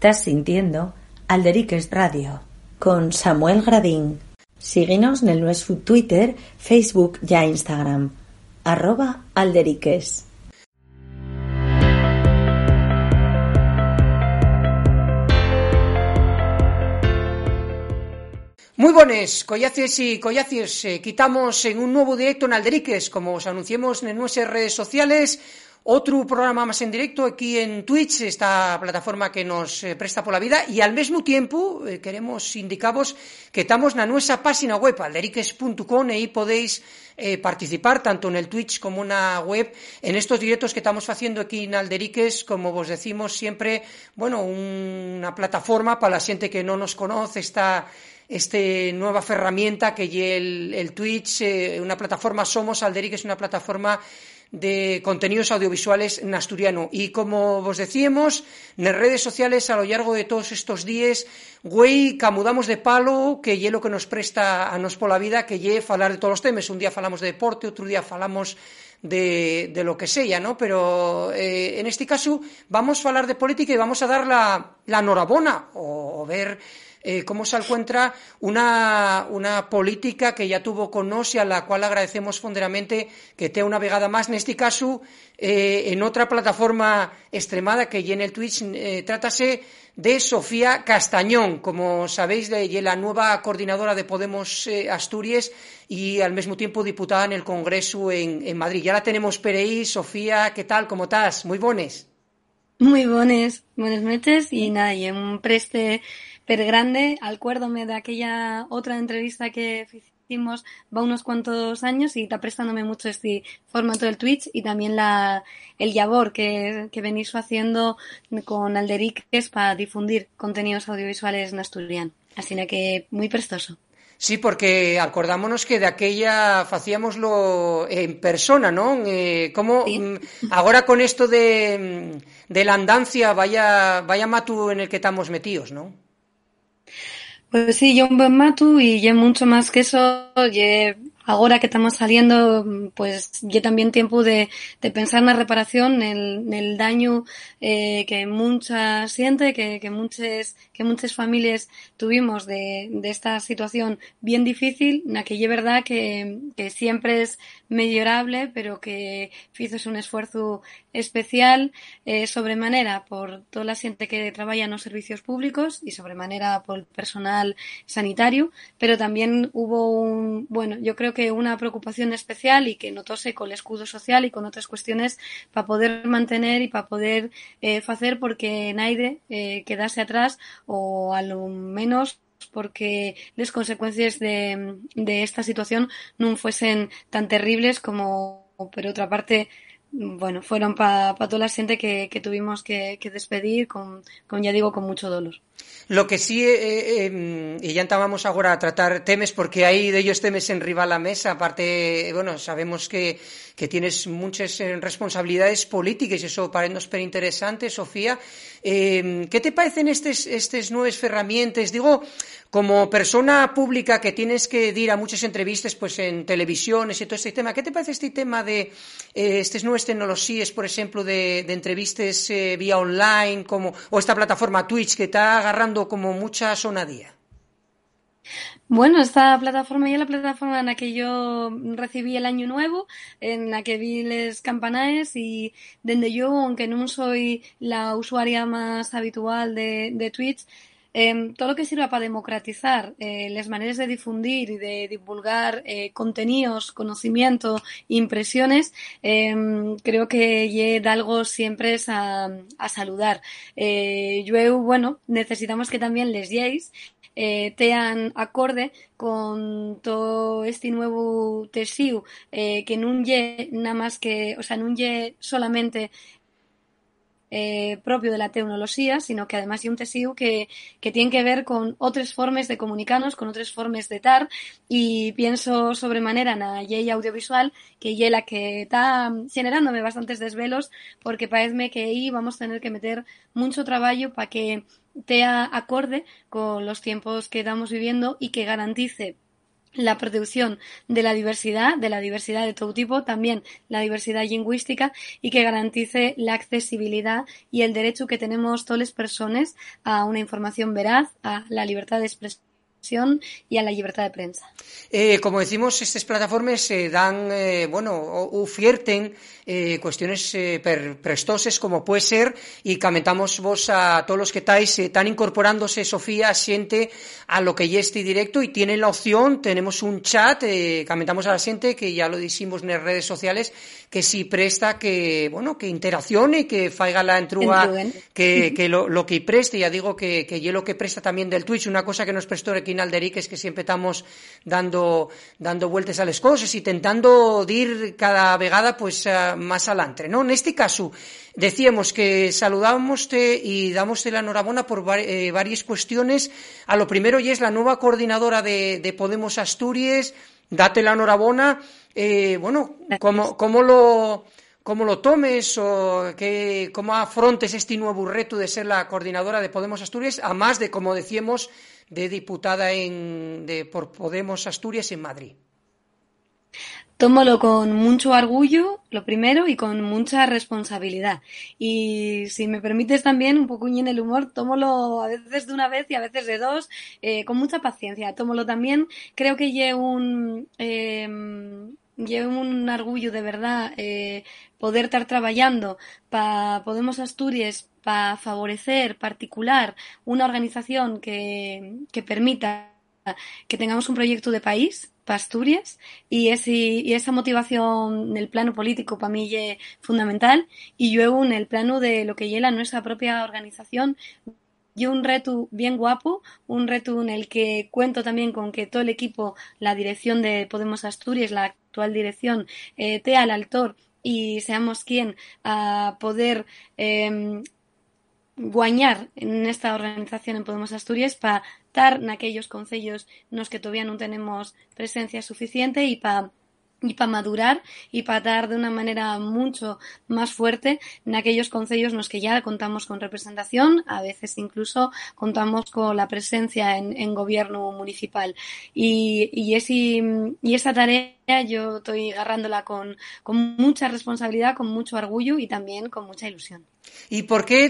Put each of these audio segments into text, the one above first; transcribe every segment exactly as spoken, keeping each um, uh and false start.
Estás sintiendo Alderiques Radio con Samuel Gradín. Síguenos en el nuestro Twitter, Facebook y Instagram, arroba Alderiques. Muy buenas, collaces y collaces. Eh, quitamos en un nuevo directo en Alderiques, como os anunciamos en nuestras redes sociales, otro programa más en directo aquí en Twitch, esta plataforma que nos eh, presta por la vida, y al mismo tiempo eh, queremos indicaros que estamos en nuestra página web, alderiques punto com, y ahí podéis eh, participar tanto en el Twitch como en la web en estos directos que estamos haciendo aquí en Alderiques, como vos decimos siempre, bueno, un, una plataforma para la gente que no nos conoce, está esta nueva herramienta que es el, el Twitch, eh, una plataforma, somos Alderiques, es una plataforma de contenidos audiovisuales en asturiano. Y como vos decíamos, en las redes sociales a lo largo de todos estos días, güey, camudamos de palo, que es lo que nos presta a nos por la vida, que es falar de todos los temas. Un día falamos de deporte, otro día falamos de, de lo que sea, ¿no? Pero eh, en este caso vamos a hablar de política y vamos a dar la, la enhorabona o, o ver Eh, cómo se encuentra una, una política que ya tuvo con nos y a la cual agradecemos fonderamente que esté una vegada más, en este caso, eh, en otra plataforma extremada que ya en el Twitch, eh, trátase de Sofía Castañón, como sabéis, de la nueva coordinadora de Podemos eh, Asturias y al mismo tiempo diputada en el Congreso en, en Madrid. Ya la tenemos por ahí. Sofía, ¿qué tal? ¿Cómo estás? Muy bones. Muy bones, buenas noches y nada, y un preste per grande, acuérdome de aquella otra entrevista que hicimos va unos cuantos años y está prestándome mucho este formato del Twitch y también la el labor que, que venís haciendo con Alderiques para difundir contenidos audiovisuales en asturiano. Así que muy prestoso. Sí, porque acordámonos que de aquella hacíamoslo en persona, ¿no? Eh, como ¿Sí? Ahora con esto de, de la andancia, vaya, vaya matu en el que estamos metidos, ¿no? Pues sí, yo un buen matu y ya mucho más que eso, ya ahora que estamos saliendo, pues ya también tiempo de, de pensar en la reparación, en el, en el daño eh, que mucha siente, que, que muchas que muchas familias tuvimos de, de esta situación bien difícil, en la que es verdad que, que siempre es mejorable, pero que hizo un esfuerzo especial eh, sobremanera por toda la gente que trabaja en los servicios públicos y sobremanera por el personal sanitario, pero también hubo un, bueno, yo creo que una preocupación especial y que notóse con el escudo social y con otras cuestiones para poder mantener y para poder eh, hacer porque nadie eh, quedase atrás o a lo menos porque las consecuencias de, de esta situación no fuesen tan terribles como, por otra parte, bueno, fueron para pa toda la gente que, que tuvimos que, que despedir con, con, ya digo, con mucho dolor. Lo que sí, eh, eh, y ya entabamos ahora a tratar temas, porque hay de ellos temas en rival a la mesa, aparte, bueno, sabemos que, que tienes muchas eh, responsabilidades políticas, y eso parece súper interesante, Sofía. Eh, ¿Qué te parecen estas estas nuevas herramientas? Digo, como persona pública que tienes que ir a muchas entrevistas pues en televisiones y todo este tema, ¿qué te parece este tema de eh, estas nuevas tecnologías, por ejemplo, de, de entrevistas eh, vía online, como o esta plataforma Twitch que está agarrando como mucha sonadía? Bueno, esta plataforma ya es la plataforma en la que yo recibí el año nuevo, en la que vi les campanaes y donde yo, aunque no soy la usuaria más habitual de, de Twitch, eh, todo lo que sirva para democratizar eh, las maneras de difundir y de divulgar eh, contenidos, conocimiento, impresiones, eh, creo que es algo siempre es a, a saludar. Eh, yo, bueno, necesitamos que también les lleguéis Eh, tean acorde con todo este nuevo tesiu eh, que non lle nada más que, o sea, non lle solamente eh, propio de la tecnología, sino que además hay un tesiu que, que tiene que ver con otras formas de comunicarnos, con otras formas de estar, y pienso sobremanera en la ley audiovisual, que es la que está generándome bastantes desvelos, porque parece que ahí vamos a tener que meter mucho trabajo para que esté acorde con los tiempos que estamos viviendo y que garantice la protección de la diversidad, de la diversidad de todo tipo, también la diversidad lingüística, y que garantice la accesibilidad y el derecho que tenemos todas las personas a una información veraz, a la libertad de expresión y a la libertad de prensa. Eh, como decimos, estas plataformas se eh, dan, eh, bueno, ofierten eh, cuestiones eh, per, prestoses como puede ser, y comentamos vos a todos los que estáis, eh, están incorporándose, Sofía, siente a lo que ya este directo, y tienen la opción, tenemos un chat, eh, comentamos a la gente, que ya lo decimos en las redes sociales, que si presta que, bueno, que interaccione, que faiga la entruga, que, que lo, lo que preste, ya digo que, que yo lo que presta también del Twitch, una cosa que nos prestó aquí en Alderic es que siempre estamos dando, dando vueltas a las cosas, intentando ir cada vegada pues uh, más adelante, ¿no? En este caso, decíamos que saludámoste y damoste la enhorabuena por var, eh, varias cuestiones. A lo primero, y es la nueva coordinadora de, de Podemos Asturias, date la enhorabuena. Eh, bueno, ¿cómo, cómo lo... ¿Cómo lo tomes o que, cómo afrontes este nuevo reto de ser la coordinadora de Podemos Asturias, a más de, como decíamos, de diputada en, de, por Podemos Asturias en Madrid? Tómalo con mucho orgullo, lo primero, y con mucha responsabilidad. Y si me permites también un poco en el humor, tómalo a veces de una vez y a veces de dos, eh, con mucha paciencia. Tómalo también, creo que llevo un... Eh, llevo un orgullo de verdad eh, poder estar trabajando para Podemos Asturias, para favorecer particular una organización que, que permita que tengamos un proyecto de país para Asturias, y, ese, y esa motivación en el plano político para mí es fundamental, y luego en el plano de lo que lleva nuestra propia organización. Y un reto bien guapo, un reto en el que cuento también con que todo el equipo, la dirección de Podemos Asturias, la actual dirección, eh, esté al altor y seamos quien a poder eh, guañar en esta organización en Podemos Asturias para estar en aquellos concellos en los que todavía no tenemos presencia suficiente, y para y para madurar y para dar de una manera mucho más fuerte en aquellos concellos en los que ya contamos con representación, a veces incluso contamos con la presencia en, en gobierno municipal. Y, y, ese, y esa tarea yo estoy agarrándola con, con mucha responsabilidad, con mucho orgullo y también con mucha ilusión. ¿Y por qué,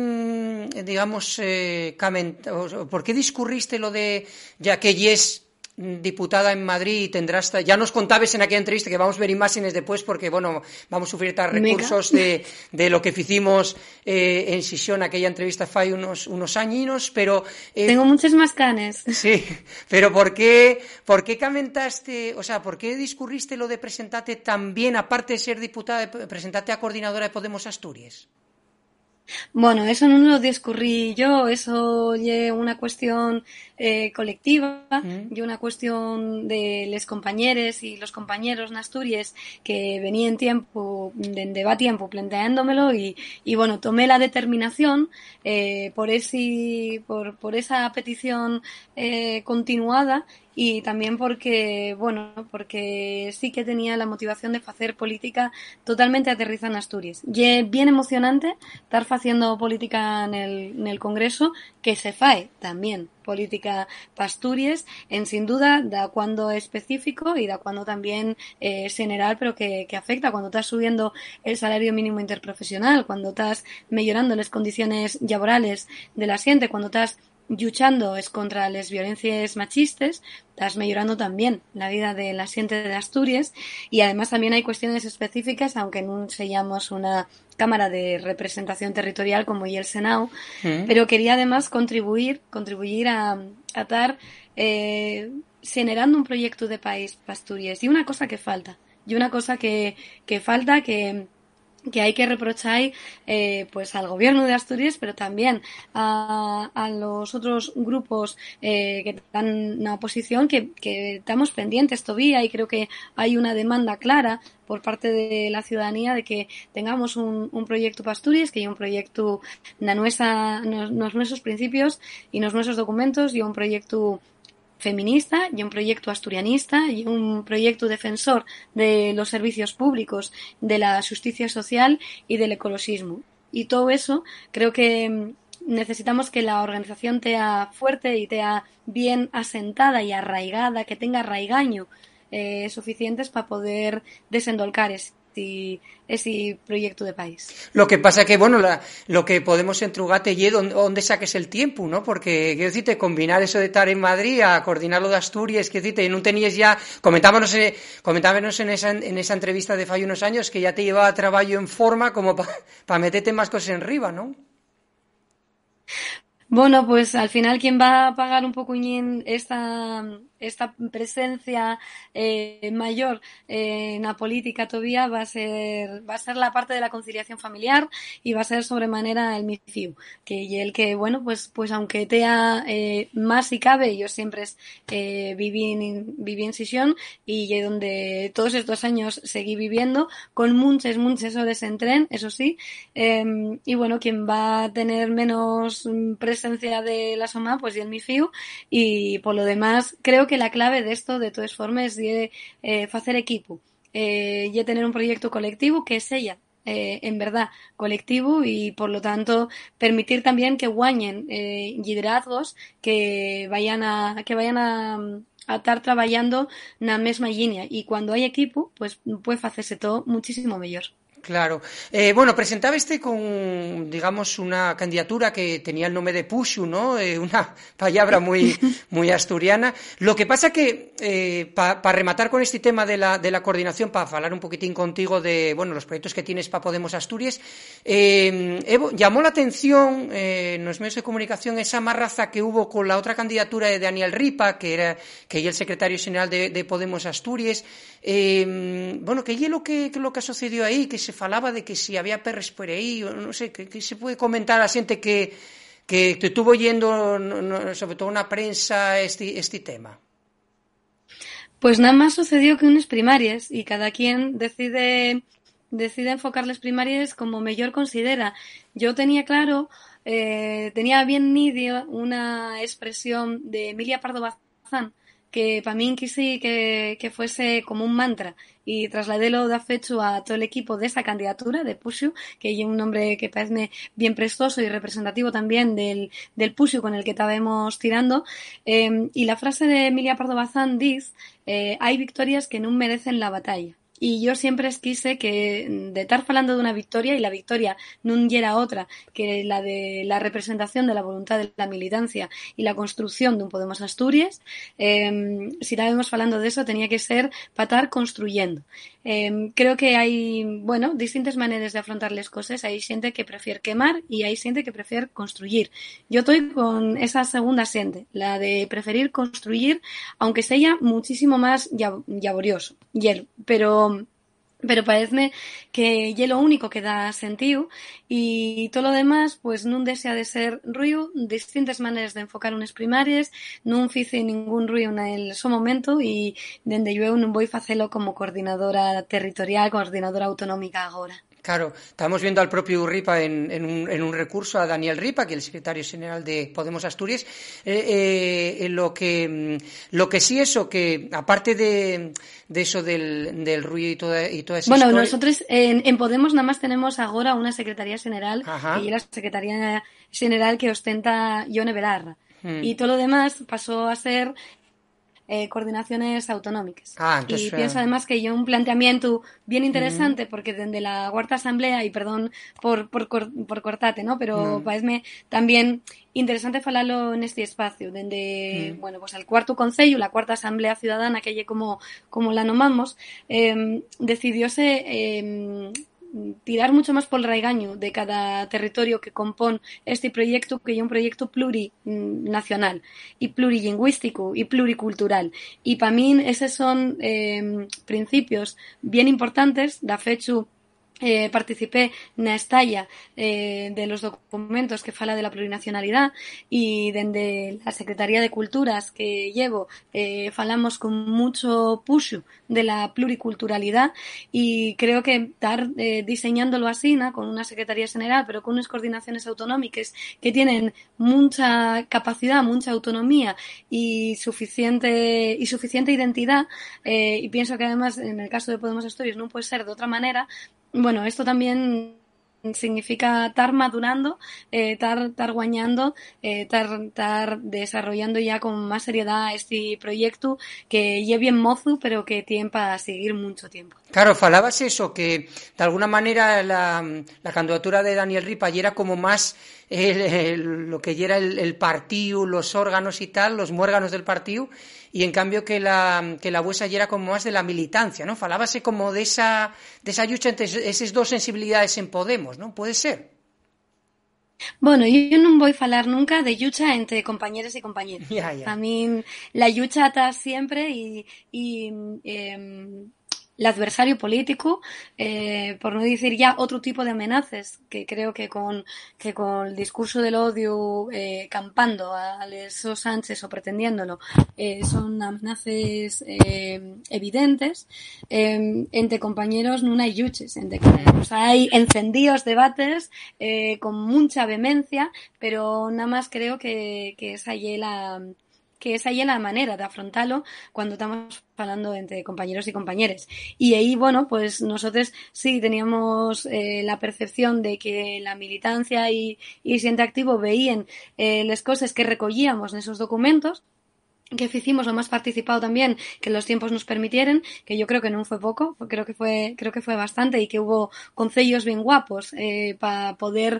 digamos, eh, por qué discurriste lo de, ya que yes diputada en Madrid, y tendrás, ya nos contabas en aquella entrevista, que vamos a ver imágenes después porque, bueno, vamos a sufrir tal recursos de, de lo que hicimos eh, en sesión, aquella entrevista fue unos, unos añinos, pero... Eh, Tengo muchos más canes. Sí, pero ¿por qué, por qué comentaste, o sea, por qué discurriste lo de presentarte también, aparte de ser diputada, presentarte a coordinadora de Podemos Asturias? Bueno, eso no lo discurrí yo, eso es una cuestión eh, colectiva, mm. y una cuestión de los compañeros y los compañeros en Asturias que venían tiempo, de, de va tiempo planteándomelo, y, y bueno, tomé la determinación eh, por, ese, por, por esa petición eh, continuada, y también porque, bueno, porque sí que tenía la motivación de hacer política totalmente aterrizada en Asturias. Y es bien emocionante estar haciendo política en el, en el Congreso, que se fae también política para Asturias, en sin duda da cuando es específico y da cuando también eh, es general, pero que, que afecta cuando estás subiendo el salario mínimo interprofesional, cuando estás mejorando las condiciones laborales de la gente, cuando estás luchando es contra las violencias machistas, estás mejorando también la vida de la gente de Asturias. Y además también hay cuestiones específicas, aunque no seamos una Cámara de Representación Territorial como y el Senado, ¿Mm? Pero quería además contribuir contribuir a, a estar eh, generando un proyecto de país para Asturias. Y una cosa que falta, y una cosa que, que falta que que hay que reprochar eh, pues al gobierno de Asturias, pero también a, a los otros grupos eh, que están en la oposición, que, que estamos pendientes todavía, y creo que hay una demanda clara por parte de la ciudadanía de que tengamos un, un proyecto para Asturias, que hay un proyecto en nuestra, nos nuestros principios y nos nuestros documentos, y un proyecto feminista, y un proyecto asturianista, y un proyecto defensor de los servicios públicos, de la justicia social y del ecologismo. Y todo eso creo que necesitamos que la organización tea fuerte y tea bien asentada y arraigada, que tenga arraigaño eh, suficientes para poder desendolcar ese, ese proyecto de país. Lo que pasa que, bueno, la, lo que podemos entrugarte y donde, donde saques el tiempo, ¿no? Porque, quiero decirte, combinar eso de estar en Madrid a coordinar lo de Asturias, quiero decirte, no tenías ya, comentábamos, eh, comentábamos en esa, en esa entrevista de fai unos años que ya te llevaba trabajo en forma como para pa meterte más cosas en riba, ¿no? Bueno, pues al final quien va a pagar un pocuñín esta, esta presencia eh, mayor eh, en la política todavía va a ser va a ser la parte de la conciliación familiar y va a ser sobremanera el mi fiu, que y el que, bueno, pues pues aunque tea eh, más si cabe, yo siempre es, eh, viví, en, viví en Sisión y donde todos estos años seguí viviendo con muchas, muchas horas en tren, eso sí, eh, y bueno, quien va a tener menos presencia presencia de la SOMA, pues y el mi fiu, y por lo demás creo que la clave de esto de todas formas es eh, hacer equipo eh, y tener un proyecto colectivo que es ella eh, en verdad colectivo y por lo tanto permitir también que guañen eh, liderazgos que vayan a que vayan a a estar trabajando en la misma línea y cuando hay equipo pues puede hacerse todo muchísimo mejor. Claro. Eh, bueno, presentaba este con, digamos, una candidatura que tenía el nombre de Pushu, ¿no? Eh, una palabra muy, muy asturiana. Lo que pasa que, eh, para pa rematar con este tema de la, de la coordinación, para hablar un poquitín contigo de, bueno, los proyectos que tienes para Podemos Asturias, eh, Evo, llamó la atención eh, en los medios de comunicación esa marraza que hubo con la otra candidatura de Daniel Ripa, que era, que era el secretario general de, de Podemos Asturias. Eh, bueno, que es lo que, que lo que sucedió ahí, que se falaba de que si había perres por ahí, o no sé, que, que se puede comentar a xente que, que te estuvo yendo, no, no, sobre todo na prensa, este, este tema. Pues nada más sucedió que unas primarias y cada quien decide, decide enfocar las primarias como mejor considera. Yo tenía claro, eh, tenía bien nidio una expresión de Emilia Pardo Bazán, que para mí quise que, que fuese como un mantra y trasladélo de fecho a todo el equipo de esa candidatura de Pushu, que es un nombre que parece bien prestoso y representativo también del, del Pushu con el que estábamos tirando. Eh, y la frase de Emilia Pardo Bazán dice, eh, hay victorias que no merecen la batalla. Y yo siempre quise que de estar hablando de una victoria y la victoria no era otra que la de la representación de la voluntad de la militancia y la construcción de un Podemos Asturias, eh, si estábamos hablando de eso tenía que ser para estar construyendo. Eh, creo que hay, bueno, distintas maneras de afrontar las cosas. Hay gente que prefiere quemar y hay gente que prefiere construir. Yo estoy con esa segunda gente, la de preferir construir, aunque sea muchísimo más laborioso. Pero pero parece que es lo único que da sentido y todo lo demás pues no desea de ser ruido, distintas maneras de enfocar unas primarias, no hice ningún ruido en el su momento y dende yo no voy a hacerlo como coordinadora territorial, coordinadora autonómica ahora. Claro, estamos viendo al propio Ripa en, en, un, en un recurso a Daniel Ripa, que es el secretario general de Podemos Asturias, eh, eh, lo que lo que sí eso, que aparte de, de eso del, del ruido y toda, y toda esa Bueno, historia... nosotros en, en Podemos nada más tenemos ahora una secretaría general, Ajá. y la secretaría general que ostenta Ione Belarra. Hmm. Y todo lo demás pasó a ser Eh, coordinaciones autonómicas. Ah, entonces, y pienso además que hay un planteamiento bien interesante uh-huh. porque desde la cuarta asamblea, y perdón por, por, por cortate, ¿no? Pero uh-huh. parece también interesante falarlo en este espacio, desde, uh-huh. bueno, pues el cuarto concello, la cuarta asamblea ciudadana, que lle como, como la nomamos, eh, decidióse eh, tirar mucho más por el raigaño de cada territorio que compone este proyecto, que es un proyecto plurinacional y plurilingüístico y pluricultural. Y para mí esos son eh, principios bien importantes. De fecho, Eh, participé en la estalla eh, de los documentos que fala de la plurinacionalidad y desde la Secretaría de Culturas que llevo eh, falamos con mucho puxo de la pluriculturalidad y creo que estar eh, diseñándolo así, ¿no? Con una Secretaría General pero con unas coordinaciones autonómicas que tienen mucha capacidad, mucha autonomía y suficiente y suficiente identidad eh, y pienso que además en el caso de Podemos Asturias no puede ser de otra manera. Bueno, esto también significa estar madurando, estar eh, estar guañando, estar eh, estar desarrollando ya con más seriedad este proyecto que lleve bien mozo, pero que tiene para seguir mucho tiempo. Claro, falabas eso, que de alguna manera la, la candidatura de Daniel Ripa era como más el, el, lo que era el, el partido, los órganos y tal, los muérganos del partido, y en cambio que la que la vuesa era como más de la militancia, ¿no? Falábase como de esa de esa lucha entre esas dos sensibilidades en Podemos, ¿no? Puede ser. Bueno, yo no voy a falar nunca de lucha entre compañeros y compañeras. Ya, ya. A mí la lucha está siempre y, y eh, el adversario político, eh, por no decir ya otro tipo de amenazas, que creo que con que con el discurso del odio eh, campando a esos Sánchez o pretendiéndolo, eh, son amenazas eh, evidentes. Eh, entre compañeros no hay luches, entre compañeros hay encendidos debates eh, con mucha vehemencia, pero nada más creo que, que esa es la que esa es la manera de afrontarlo cuando estamos hablando entre compañeros y compañeras. Y ahí, bueno, pues nosotros sí teníamos eh, la percepción de que la militancia y, y Siente Activo veían eh, las cosas que recogíamos en esos documentos, que hicimos lo más participado también que los tiempos nos permitieran, que yo creo que no fue poco, creo que fue creo que fue bastante, y que hubo concellos bien guapos eh, para poder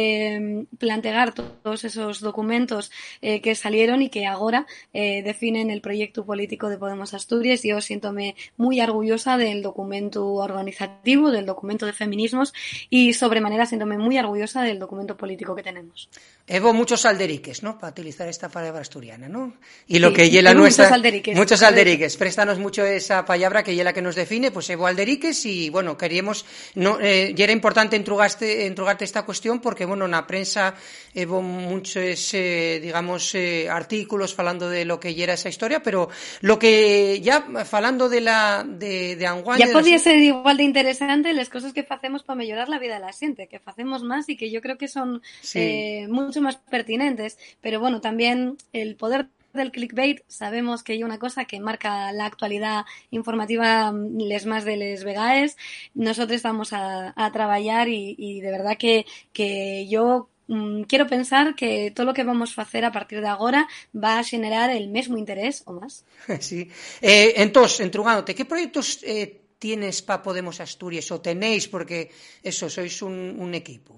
eh, plantear todos esos documentos eh, que salieron y que ahora eh, definen el proyecto político de Podemos Asturias. Yo siéntome muy orgullosa del documento organizativo, del documento de feminismos, y sobremanera siéntome muy orgullosa del documento político que tenemos. Hubo muchos alderiques, ¿no? Para utilizar esta palabra asturiana, ¿no? Y lo sí, que yela nuestra... Muchos alderiques. Muchos alderiques. Préstanos mucho esa palabra que yela que nos define, pues hubo alderiques y, bueno, queríamos... No, eh, y era importante entrugarte, entrugarte esta cuestión porque, bueno, en la prensa hubo muchos, eh, digamos, eh, artículos falando de lo que era esa historia, pero lo que ya, falando de la... de, de Anguaña... Ya podía ser igual de interesante las cosas que hacemos para mejorar la vida de la gente, que hacemos más y que yo creo que son sí. eh, mucho más pertinentes, pero bueno, también el poder del clickbait sabemos que hay una cosa que marca la actualidad informativa les más de les vegaes. Nosotros vamos a, a trabajar y, y de verdad que, que yo mmm, quiero pensar que todo lo que vamos a hacer a partir de ahora va a generar el mismo interés o más. Sí. Eh, entonces, entrugándote, ¿qué proyectos eh, tienes para Podemos Asturias o tenéis? Porque eso, sois un, un equipo.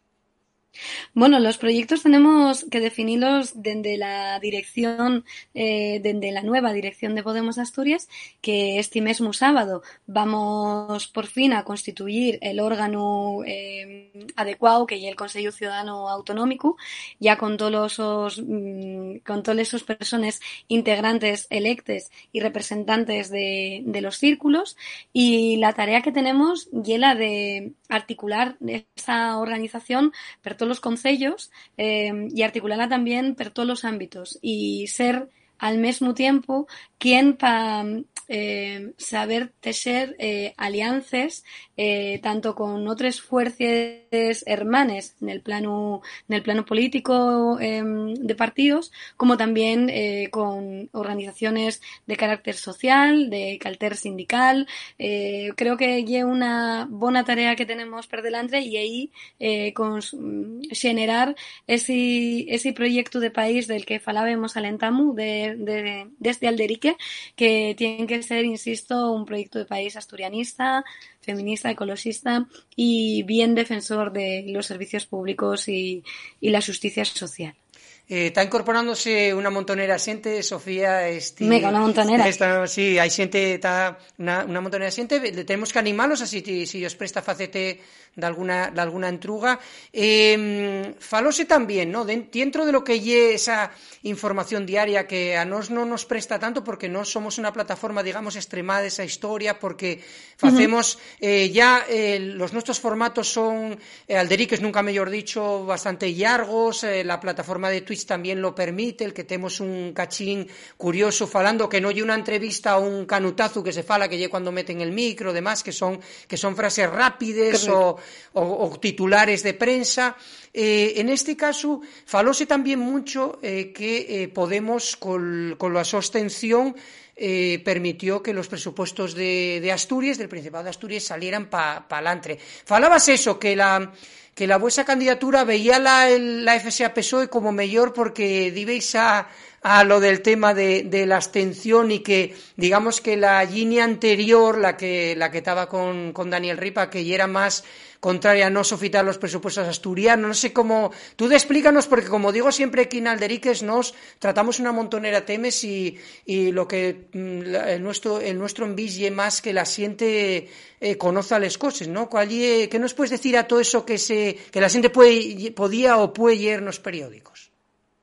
Bueno, los proyectos tenemos que definirlos desde la dirección, eh, desde la nueva dirección de Podemos Asturias, que este mismo sábado vamos por fin a constituir el órgano eh, adecuado, que es el Consejo Ciudadano Autonómico, ya con todos esos, mmm, con todas esas personas integrantes electes y representantes de, de los círculos, y la tarea que tenemos es la de articular esa organización per todos los concellos eh, y articularla también per todos los ámbitos y ser al mismo tiempo quien para eh, saber tejer eh, alianzas eh, tanto con otras fuerzas hermanas en el plano en el plano político eh, de partidos, como también eh, con organizaciones de carácter social, de carácter sindical. Eh, creo que es una buena tarea que tenemos por delante y ahí eh, con generar ese, ese proyecto de país del que falábamos alentamu de, de, de este alderique, que tiene que ser, insisto, un proyecto de país asturianista, feminista, ecologista y bien defensor de los servicios públicos y, y la justicia social. Eh, está incorporándose una montonera xente, Sofía. Este, Mega, una montonera. Esta, sí, hai xente, está una, una montonera xente. Tenemos que animalos, así si os presta facete de alguna, de alguna entruga. Eh, falose también, ¿no? Dentro de lo que lle esa información diaria que a nos no nos presta tanto porque no somos una plataforma, digamos, extremada de esa historia, porque hacemos uh-huh. eh, ya eh, los nuestros formatos son eh, alderiques, nunca mejor dicho, bastante largos, eh, la plataforma de Twitter Twitch también lo permite, el que temos un cachín curioso falando, que non lle unha entrevista a un canutazo que se fala, que lle cando meten el micro, demás, que son que son frases rápides o, o, o titulares de prensa. Eh, en este caso, falóse tamén mucho eh, que eh, Podemos, col, con la sostención, eh, permitió que los presupuestos de, de Asturias, del Principado de Asturias, salieran para pa alantre. Falabas eso, que la... que la vuesa candidatura veía la, la F S A P S O E como mellor porque dibeis a, a lo del tema de, de la abstención y que, digamos que la línea anterior, la que la que estaba con, con Daniel Ripa, que ya era más contraria a no sofitar los presupuestos asturianos, no sé cómo, tú explícanos, porque como digo siempre aquí en Alderiques nos tratamos una montonera de temas y, y lo que el nuestro, el nuestro enville más que la siente eh, conozca las cosas, ¿no? ¿Qué nos puedes decir a todo eso que se que la gente puede, podía o puede leer en los periódicos?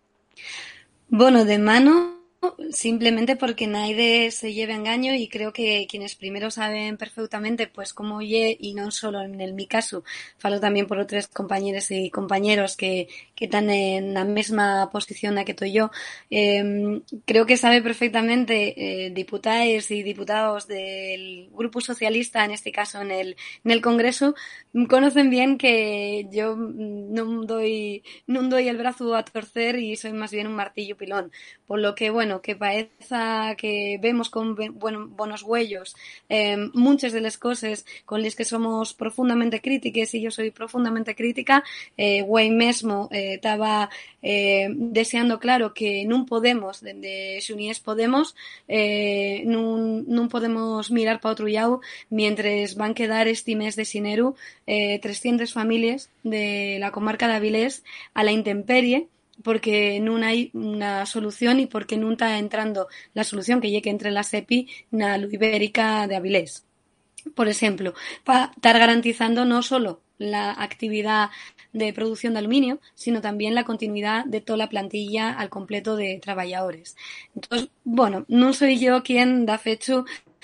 Bueno, de mano, simplemente porque nadie se lleve a engaño y creo que quienes primero saben perfectamente pues cómo lle, y non solo en el mi caso, falo también por otros compañeros y compañeros que, que están en la misma posición a que estoy yo, eh, creo que sabe perfectamente eh, diputados y diputados del Grupo Socialista, en este caso en el, en el Congreso, conocen bien que yo no doy, no doy el brazo a torcer y soy más bien un martillo pilón, por lo que bueno, que pareza que vemos con bueno, buenos huellos eh, muchas de las cosas con las que somos profundamente críticas y yo soy profundamente crítica, eh, güey mesmo estaba eh, eh, deseando claro que non podemos, dende Xunies Podemos, eh, non, non podemos mirar para outro lado mientras van quedar este mes de xineru eh, trescientas familias de la comarca de Avilés a la intemperie, porque non hai unha solución e porque non está entrando la solución que lle que entre la SEPI na Ibérica de Avilés. Por exemplo, para estar garantizando non solo la actividad de producción de aluminio, sino también la continuidad de toda la plantilla al completo de trabajadores. Entonces, bueno, non soy yo quien da fecho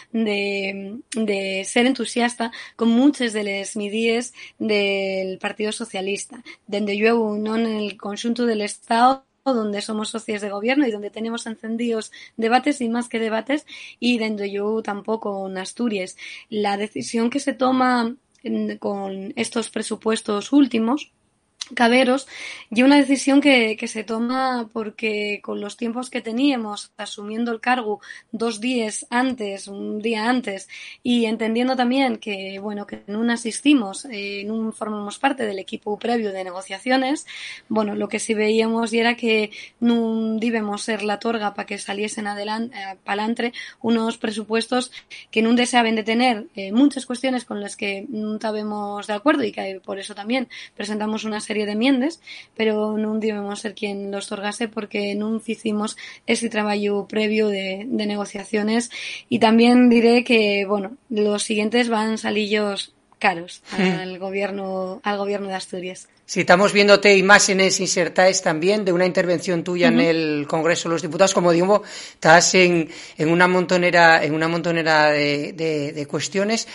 De, de ser entusiasta con muchas de las medidas del Partido Socialista, donde yo no en el conjunto del Estado, donde somos socios de gobierno y donde tenemos encendidos debates y más que debates, y donde yo tampoco en Asturias. La decisión que se toma en, con estos presupuestos últimos, caberos, y una decisión que, que se toma porque con los tiempos que teníamos, asumiendo el cargo dos días antes, un día antes, y entendiendo también que, bueno, que no asistimos, eh, no formamos parte del equipo previo de negociaciones, bueno, lo que sí veíamos y era que no debemos ser la torga para que saliesen adelante, eh, palantre unos presupuestos que no deseaban de tener eh, muchas cuestiones con las que no estábamos de acuerdo y que por eso también presentamos una serie de enmiendas, pero non debemos ser quien los otorgase porque non hicimos ese trabajo previo de, de negociaciones. Y también diré que, bueno, los siguientes van salillos caros al gobierno, al gobierno de Asturias. Sí, estamos viéndote imágenes insertadas también de una intervención tuya uh-huh. en el Congreso de los Diputados. Como digo, estás en, en una montonera, en una montonera de, de, de cuestiones.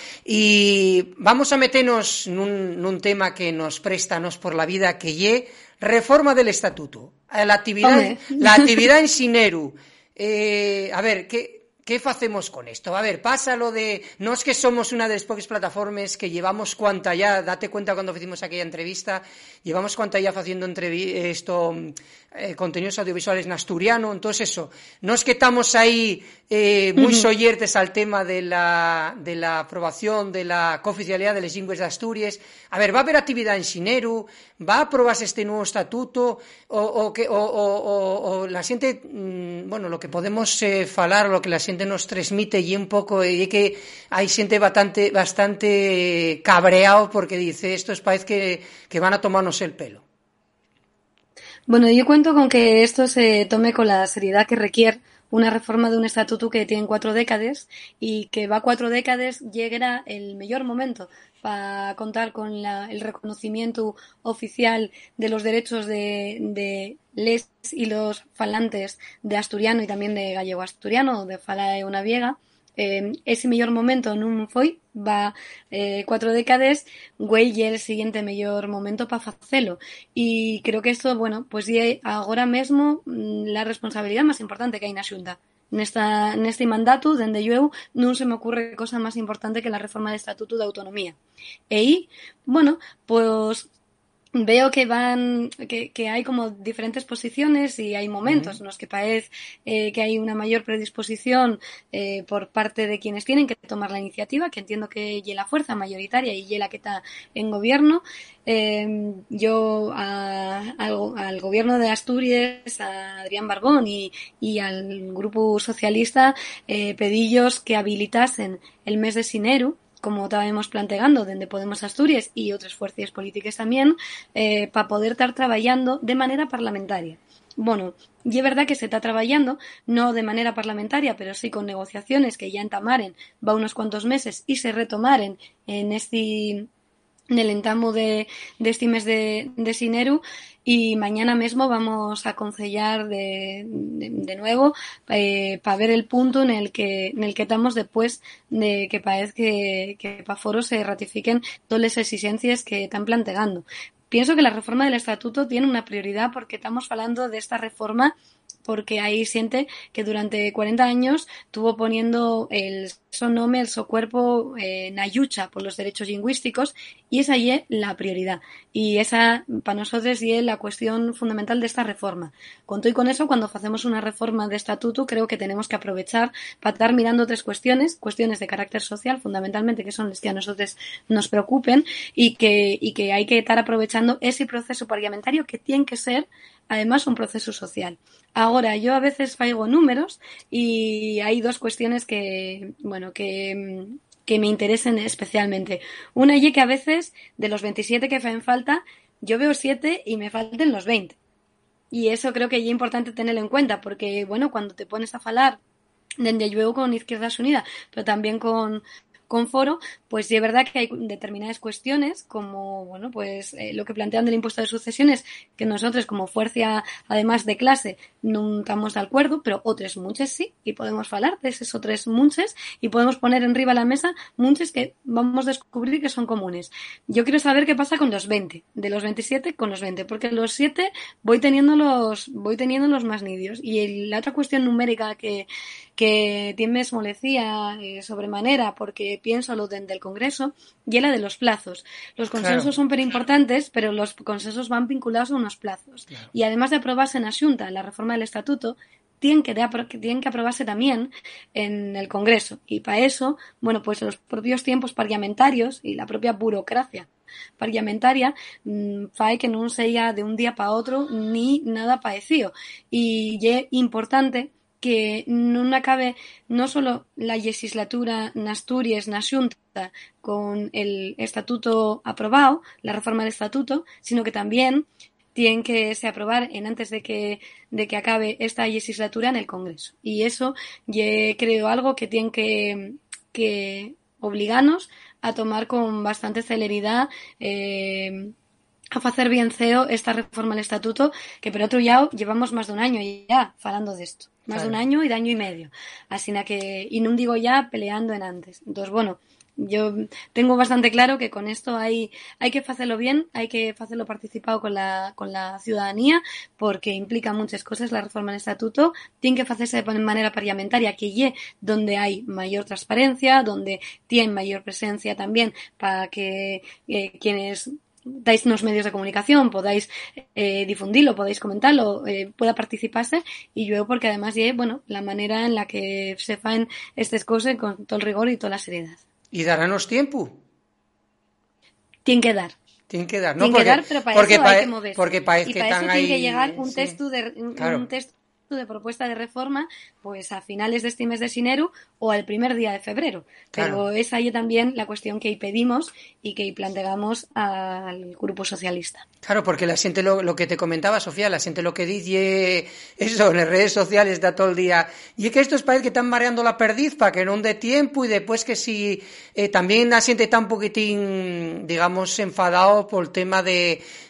Y vamos a meternos en un, en un tema que nos presta nos por la vida, que lle reforma del estatuto. La actividad, la actividad en Xineru. Eh, a ver, ¿qué? ¿Qué facemos con esto? A ver, pasa lo de... No es que somos una de las pocas plataformas que llevamos cuanta ya, date cuenta cuando hicimos aquella entrevista, llevamos cuanta ya haciendo entrevi esto, eh, contenidos audiovisuales en asturiano, entonces eso, no es que estamos ahí eh, muy uh-huh. soyertes al tema de la, de la aprobación de la cooficialidad de las lingües de Asturias. A ver, va a haber actividad en Xineru, va a aprobarse este nuevo estatuto, o, o, que, o, o, o, o la gente, mmm, bueno, lo que podemos eh, falar, lo que la gente nos transmite y un poco y que hay gente bastante bastante cabreado porque dice esto es parece que, que van a tomarnos el pelo. Bueno, yo cuento con que esto se tome con la seriedad que requiere una reforma de un estatuto que tiene cuatro décadas y que va cuatro décadas llegará el mejor momento para contar con la, el reconocimiento oficial de los derechos de, de les y los falantes de asturiano y también de gallego asturiano, de fala una viega, eh, ese mellor momento non foi, va eh, cuatro décadas, güey, y el siguiente mellor momento para facelo. Y creo que esto, bueno, pues é agora mesmo la responsabilidade máis importante que hai na Xunta. Nesta, neste mandato, dende eu, non se me ocurre cosa máis importante que la reforma do Estatuto de Autonomía. E aí, bueno, pues veo que van que, que hay como diferentes posiciones y hay momentos uh-huh. en los que parece eh, que hay una mayor predisposición eh, por parte de quienes tienen que tomar la iniciativa, que entiendo que es la fuerza mayoritaria y es la que está en gobierno. Eh, yo a, al, al gobierno de Asturias, a Adrián Barbón y, y al grupo socialista eh, pedillos que habilitasen el mes de Sineru, como estábamos planteando desde Podemos Asturias y otras fuerzas políticas también, eh, para poder estar trabajando de manera parlamentaria. Bueno, y es verdad que se está trabajando, no de manera parlamentaria, pero sí con negociaciones que ya entamaren va unos cuantos meses y se retomaren en este... en el entamo de, de este mes de, de Sineru, y mañana mismo vamos a concellar de, de, de nuevo eh, para ver el punto en el que en el que estamos después de que parece que, que para Foro se ratifiquen todas las exigencias que están planteando. Pienso que la reforma del Estatuto tiene una prioridad porque estamos hablando de esta reforma porque ahí siente que durante cuarenta años estuvo poniendo el su nombre, el su cuerpo eh, en la lucha por los derechos lingüísticos, y esa es la prioridad. Y esa, para nosotros, es la cuestión fundamental de esta reforma. Con todo y con eso, cuando hacemos una reforma de estatuto, creo que tenemos que aprovechar para estar mirando tres cuestiones, cuestiones de carácter social, fundamentalmente, que son las que a nosotros nos preocupen, y que, y que hay que estar aprovechando ese proceso parlamentario que tiene que ser, además, un proceso social. Ahora, yo a veces faigo números y hay dos cuestiones que, bueno, que, que me interesen especialmente. Una y que a veces, de los veintisiete que hacen falta, yo veo siete y me falten los veinte. Y eso creo que es importante tenerlo en cuenta, porque, bueno, cuando te pones a falar, desde luego con Izquierdas Unidas, pero también con... con Foro, pues sí es verdad que hay determinadas cuestiones, como, bueno, pues eh, lo que plantean del impuesto de sucesiones, que nosotros como fuerza, además de clase, no estamos de acuerdo, pero otras muchas sí, y podemos hablar de esos otros muchos, y podemos poner en riba la mesa muchos que vamos a descubrir que son comunes. Yo quiero saber qué pasa con los veinte, de los veintisiete con los veinte, porque los siete voy teniendo los, voy teniendo los más nidios. Y el, la otra cuestión numérica que, que me esmolecía eh, sobremanera, porque pienso lo de, del Congreso, y la de los plazos. Los consensos claro. son súper importantes, pero los consensos van vinculados a unos plazos. Claro. Y además de aprobarse en la Xunta la reforma del Estatuto, tienen que, de, tienen que aprobarse también en el Congreso. Y para eso, bueno, pues los propios tiempos parlamentarios y la propia burocracia parlamentaria mmm, fae que no sea de un día para otro ni nada parecido. Y es importante que non acabe no solo la legislatura en Asturias, na Xunta, con el estatuto aprobado, la reforma del estatuto, sino que también tienen que se aprobar en antes de que, de que acabe esta legislatura en el Congreso. Y eso yo creo algo que tienen que, que obligarnos a tomar con bastante celeridad eh, a hacer bien ceo esta reforma del estatuto, que por otro lado llevamos más de un año ya falando de esto. Más claro. de un año y de año y medio. Así que, y no digo ya peleando en antes. Entonces, bueno, yo tengo bastante claro que con esto hay, hay que hacerlo bien, hay que hacerlo participado con la, con la ciudadanía, porque implica muchas cosas la reforma del estatuto. Tiene que hacerse de manera parlamentaria, que ye donde hay mayor transparencia, donde tiene mayor presencia también para que eh, quienes dais unos medios de comunicación, podáis eh, difundirlo, podáis comentarlo, eh, pueda participarse, y yo porque además ya, bueno, la manera en la que se fan estas cosas con todo el rigor y toda la seriedad. ¿Y daránnos tiempo? Tienen que dar. Tienen que dar, ¿no? Tienen porque, que dar, pero para porque eso pa, hay que moverse. Porque parece y que para están eso ahí... tiene que llegar un sí. texto de un, claro. un texto de propuesta de reforma pues a finales de este mes de Sineru o al primer día de febrero. Pero claro. es ahí también la cuestión que pedimos y que planteamos al Grupo Socialista. Claro, porque la gente, lo, lo que te comentaba, Sofía, la gente lo que dice eso en las redes sociales está todo el día. Y es que estos parece que están mareando la perdiz para que no dé tiempo, y después que si eh, también la gente está un poquitín, digamos, enfadado por el tema de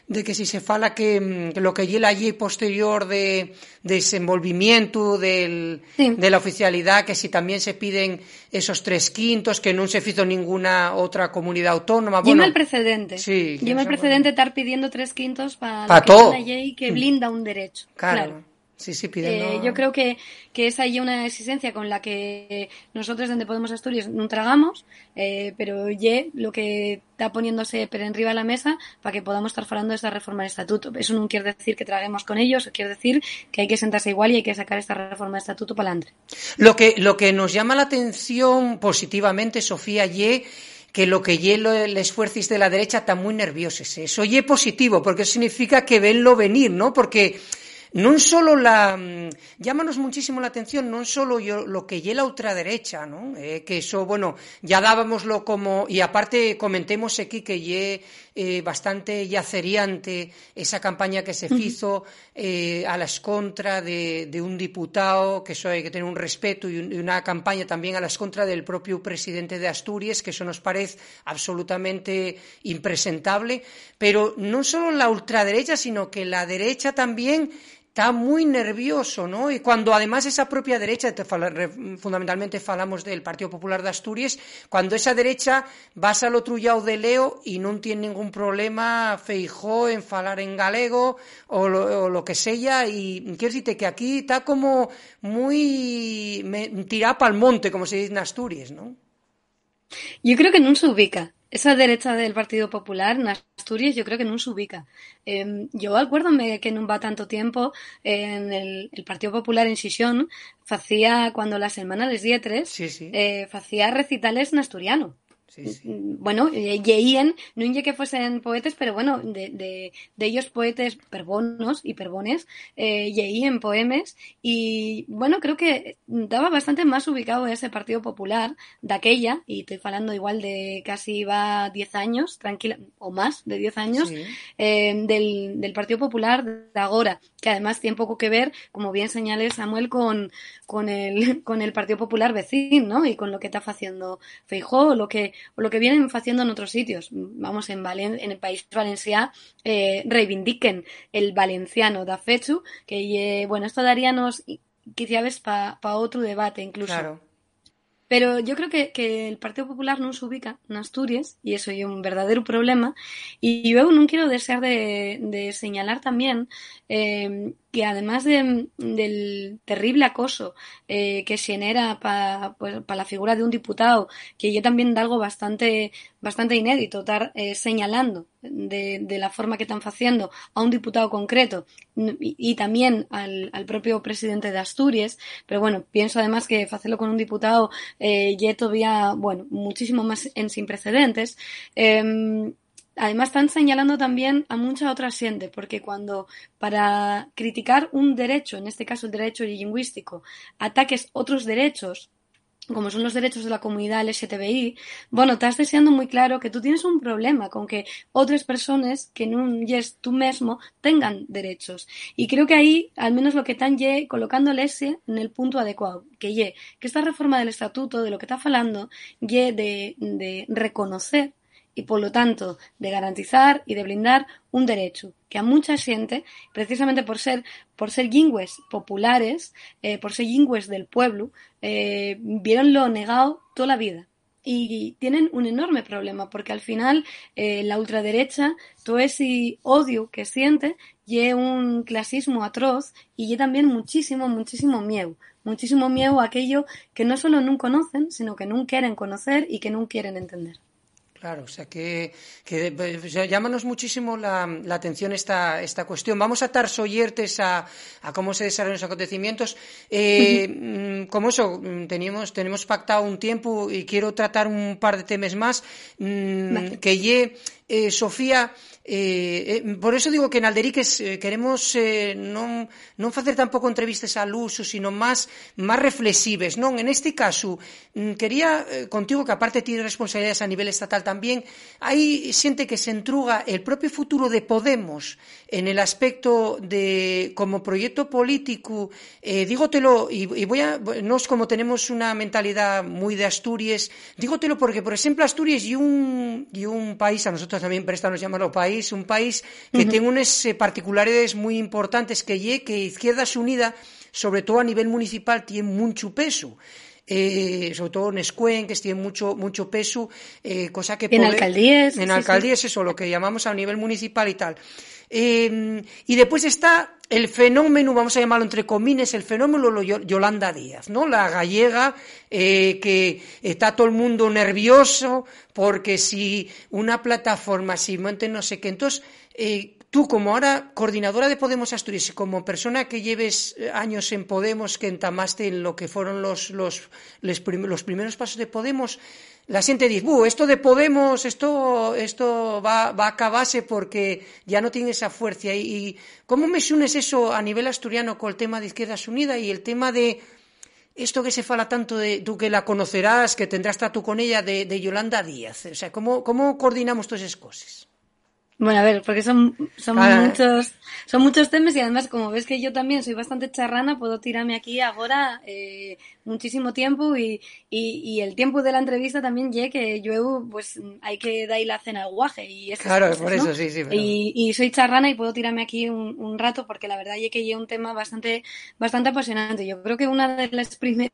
de que si se fala que, que lo que lle la lei posterior de, de desenvolvimiento del, sí. de la oficialidad, que si también se piden esos tres quintos, que non se fizo ninguna outra comunidade autónoma. Lleva bueno, el precedente. Sí, Lleva el precedente estar pidiendo tres quintos para pa la ley que blinda un derecho. Claro. claro. Sí, sí, pidiendo... eh, yo creo que, que esa es una exigencia con la que nosotros desde Podemos Asturias no tragamos, eh, pero ye lo que está poniéndose per enriba de la mesa para que podamos estar falando de esta reforma del estatuto. Eso no quiere decir que traguemos con ellos, quiere decir que hay que sentarse igual y hay que sacar esta reforma del estatuto para adelante. Lo que, lo que nos llama la atención positivamente, Sofía, ye que lo que lle el esfuerzo de la derecha está muy nerviosos. Eso ye positivo, porque significa que venlo venir, ¿no? Porque non solo la llámanos muchísimo la atención, non solo yo, lo que lle la ultraderecha, ¿no? Eh, que eso, bueno, ya dábamoslo como, y aparte comentemos aquí que lle eh, bastante yaceriante esa campaña que se fizo eh, a las contra de, de un diputado, que eso hay que tener un respeto, y, un, y una campaña también a las contra del propio presidente de Asturias, que eso nos parece absolutamente impresentable, pero non solo la ultraderecha, sino que la derecha también está muy nervioso, ¿no? Y cuando además esa propia derecha, fundamentalmente falamos del Partido Popular de Asturias, cuando esa derecha vas al otro lado de Leo y no tiene ningún problema Feijóo en falar en galego o lo, o lo que sea, y quiero decirte que aquí está como muy tirada pa'l monte, como se dice en Asturias, ¿no? Yo creo que no se ubica. Esa derecha del Partido Popular en Asturias yo creo que no se ubica. Eh, yo acuérdome que no va tanto tiempo eh, en el, el Partido Popular en Xixón facía, cuando la semana les dietres, sí, sí. Eh, facía recitales en asturiano. Sí, sí. Bueno, lleían, no en que fuesen poetes, pero bueno, de, de, de ellos poetes perbonos y perbones, eh, lleían poemes, y bueno, creo que estaba bastante más ubicado ese Partido Popular de aquella, y estoy hablando igual de casi va diez años, tranquila, o más de diez años, sí. eh, del, del Partido Popular de ahora, que además tiene poco que ver, como bien señalé Samuel, con, con el, con el Partido Popular vecino, ¿no? Y con lo que está haciendo Feijóo, lo que o lo que vienen haciendo en otros sitios. Vamos, en, Valen en el País Valencià eh, reivindiquen el valenciano da fechu, que eh, bueno, esto daríanos quizás para pa otro debate incluso. Claro. Pero yo creo que, que el Partido Popular no se ubica en Asturias, y eso es un verdadero problema. Y luego no quiero desear de, de señalar también eh, que además de, del terrible acoso eh, que se genera para pues, pa la figura de un diputado, que yo también da algo bastante bastante inédito, estar eh, señalando de, de la forma que están haciendo a un diputado concreto y, y también al, al propio presidente de Asturias, pero bueno, pienso además que hacerlo con un diputado eh, ya todavía, bueno, muchísimo más en sin precedentes. Eh, Además están señalando también a mucha otra gente, porque cuando para criticar un derecho, en este caso el derecho lingüístico, ataques otros derechos, como son los derechos de la comunidad L G T B I, bueno, estás deseando muy claro que tú tienes un problema con que otras personas que no es tú mismo tengan derechos. Y creo que ahí, al menos lo que están ye, colocando el S en el punto adecuado, que ye, que esta reforma del estatuto, de lo que está falando, ye de, de reconocer y por lo tanto de garantizar y de blindar un derecho que a mucha gente, precisamente por ser por ser lingües populares, eh, por ser lingües del pueblo, eh, vieron lo negado toda la vida. Y tienen un enorme problema, porque al final eh, la ultraderecha, todo ese odio que siente, y un clasismo atroz, y también muchísimo, muchísimo miedo. Muchísimo miedo a aquello que no solo no conocen, sino que no quieren conocer y que no quieren entender. Claro, o sea que, que o sea, llámanos muchísimo la, la atención esta, esta cuestión. Vamos a estar soyertes a, a cómo se desarrollan los acontecimientos. Eh, uh-huh. Como eso, teníamos, tenemos pactado un tiempo y quiero tratar un par de temas más. Vale. Que ye, eh, Sofía, eh, eh, por eso digo que en Alderiques eh, queremos eh, non, non facer tampouco entrevistas al uso, sino máis máis reflexivas, non? En este caso, quería eh, contigo, que aparte tiene responsabilidades a nivel estatal también, hai xente que se entruga el propio futuro de Podemos en el aspecto de como proyecto político, eh, dígotelo, y, y voy a, nos como tenemos una mentalidad muy de Asturias, dígotelo porque, por ejemplo, Asturias y un, y un país, a nosotros nosotros tamén prestamos llamarlo país, un país que uh-huh. ten unes eh, particularidades moi importantes que lle que Izquierdas Unidas, sobre todo a nivel municipal, tiene mucho peso. Eh, sobre todo en Escuenques tiene mucho mucho peso, eh, cosa que en poder, alcaldías en sí, alcaldías sí. Eso lo que llamamos a nivel municipal y tal. Eh, y después está el fenómeno, vamos a llamarlo entre comillas, el fenómeno de Yolanda Díaz, ¿no? La gallega, eh, que está todo el mundo nervioso porque si una plataforma, si monte no sé qué, entonces eh, tú, como ahora coordinadora de Podemos Asturias, como persona que lleves años en Podemos, que entamaste en lo que fueron los, los, los, prim los primeros pasos de Podemos, la gente dice, buh, esto de Podemos, esto, esto va, va a acabarse porque ya no tiene esa fuerza. ¿Y, y cómo me unes eso a nivel asturiano con el tema de Izquierdas Unidas y el tema de esto que se fala tanto de, tú que la conocerás, que tendrás trato con ella, de, de Yolanda Díaz? O sea, ¿cómo, cómo coordinamos todas esas cosas? Bueno, a ver, porque son, son claro. muchos son muchos temas y además, como ves que yo también soy bastante charrana, puedo tirarme aquí ahora eh, muchísimo tiempo y, y, y el tiempo de la entrevista también ya que yo, pues, hay que dar la cena al guaje y esas Claro, cosas, por eso, ¿no? sí, sí. Pero... Y, y soy charrana y puedo tirarme aquí un, un rato porque la verdad ya que lleva un tema bastante, bastante apasionante. Yo creo que una de las primeras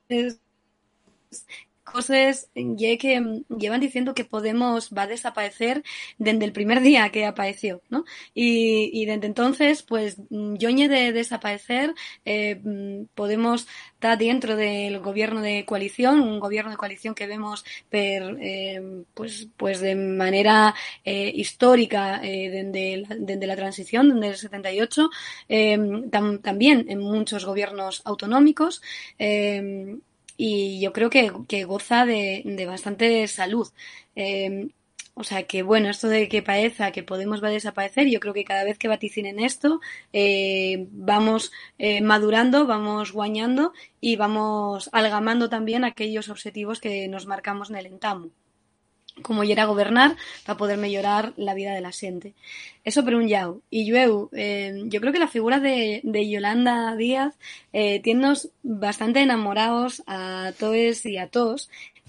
cosas ya que llevan diciendo que Podemos va a desaparecer desde el primer día que apareció, ¿no? Y, y desde entonces, pues, yo ñe de desaparecer, eh, Podemos estar dentro del gobierno de coalición, un gobierno de coalición que vemos per, eh, pues, pues de manera eh, histórica eh, desde, la, desde la transición, desde el setenta y ocho, eh, tam, también en muchos gobiernos autonómicos, eh, y yo creo que, que goza de, de bastante salud. Eh, o sea que, bueno, esto de que parezca que Podemos va a desaparecer, yo creo que cada vez que vaticinen esto, eh, vamos eh, madurando, vamos guañando y vamos algamando también aquellos objetivos que nos marcamos en el entamu, como ya era gobernar para poder mejorar la vida de la gente. Eso por un lado. Y luego, eh, yo creo que la figura de, de Yolanda Díaz eh, tiene bastante enamorados a todos y a todos,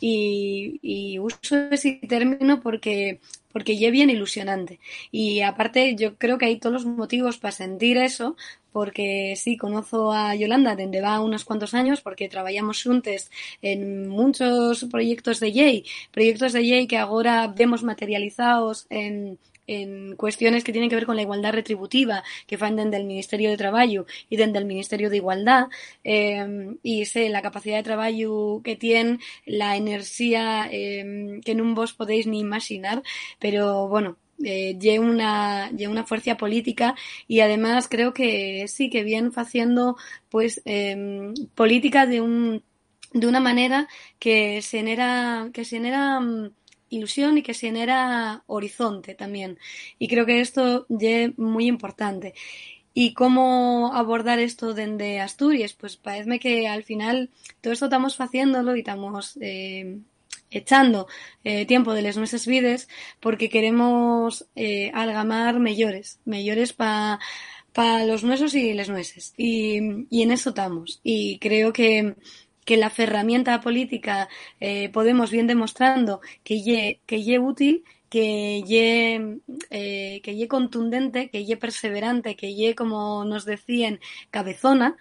y, y uso ese término porque porque ya es bien ilusionante. Y aparte yo creo que hay todos los motivos para sentir eso, porque sí, conozco a Yolanda desde va unos cuantos años, porque trabajamos juntos en muchos proyectos de J, proyectos de J que ahora vemos materializados en en cuestiones que tienen que ver con la igualdad retributiva que fan desde el Ministerio de Trabajo y desde el Ministerio de Igualdad, eh, y sé la capacidad de trabajo que tienen, la energía eh, que no vos podéis ni imaginar, pero bueno, eh, lleva una, lleva una fuerza política y además creo que sí, que vienen haciendo pues eh, política de un de una manera que se genera que se genera ilusión y que se genera horizonte también. Y creo que esto es muy importante. ¿Y cómo abordar esto desde Asturias? Pues parece que al final todo esto estamos haciéndolo y estamos eh, echando eh, tiempo de las nuestras vidas porque queremos eh, algamar mejores, mejores para pa los nuestros y les nuestras. Y, y en eso estamos. Y creo que que la herramienta política eh, Podemos bien demostrando que lle, que lle útil, que lle, eh, que lle contundente, que lle perseverante, que lle, como nos decían, cabezona,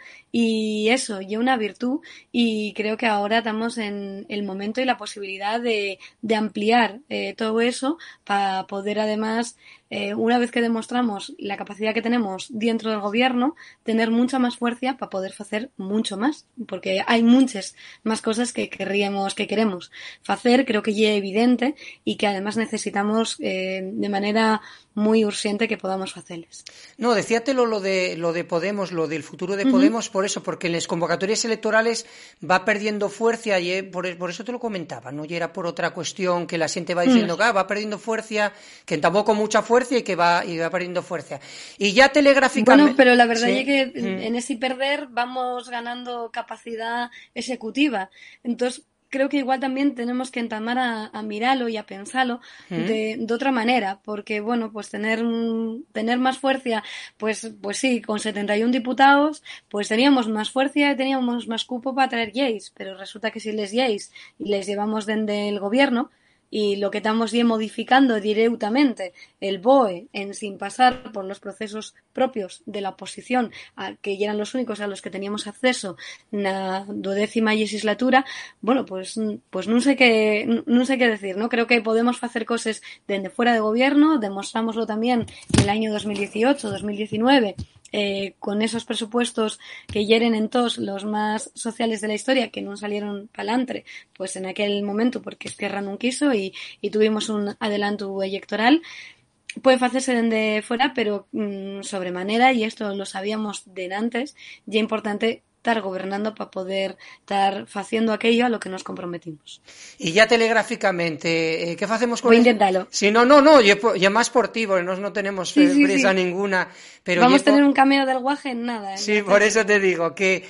y eso, lle una virtud, y creo que ahora estamos en el momento y la posibilidad de, de ampliar eh, todo eso para poder además, eh, una vez que demostramos la capacidad que tenemos dentro del gobierno, tener mucha más fuerza para poder hacer mucho más, porque hay muchas más cosas que querríamos, que queremos hacer, creo que ya es evidente y que además necesitamos eh, de manera muy urgente que podamos hacerles. No, decíatelo lo de lo de Podemos, lo del futuro de Podemos, uh-huh. por eso, porque en las convocatorias electorales va perdiendo fuerza y por, por eso te lo comentaba, no y era por otra cuestión que la gente va diciendo uh-huh. que ah, va perdiendo fuerza, que tampoco mucha fuerza y que va y va perdiendo fuerza. Y ya telegráficamente... Bueno, pero la verdad ¿sí? es que uh-huh. en ese perder vamos ganando capacidad ejecutiva. Entonces, creo que igual también tenemos que entamar a, a mirarlo y a pensarlo ¿Mm? de, de otra manera, porque bueno, pues tener tener más fuerza, pues pues sí, con setenta y uno diputados, pues teníamos más fuerza y teníamos más cupo para traer yeis, pero resulta que si les yeis y les llevamos desde el gobierno, y lo que estamos ya modificando directamente el B O E en sin pasar por los procesos propios de la oposición, a, que eran los únicos a los que teníamos acceso na duodécima legislatura, bueno, pues pues non sei que non sei que decir, ¿no? Creo que podemos facer cosas desde fuera de gobierno, demostrámoslo también en el año dos mil dieciocho, dos mil diecinueve, eh, con esos presupuestos que hieren en todos los más sociales de la historia, que no salieron pa'lantre, pues en aquel momento porque Esquerra non quiso y, y tuvimos un adelanto electoral. Puede facerse dende fuera, pero mmm, sobremanera, y esto lo sabíamos de antes, ya importante estar gobernando para poder estar haciendo aquello a lo que nos comprometimos. Y ya telegráficamente, eh, ¿qué hacemos con Voy a el... intentarlo. Sí, no, no, no, yo, yo más por ti, porque no, no tenemos sí, sí, prisa sí. ninguna. Pero Vamos a por... tener un cameo del guaje en nada. Sí, en por eso te digo, que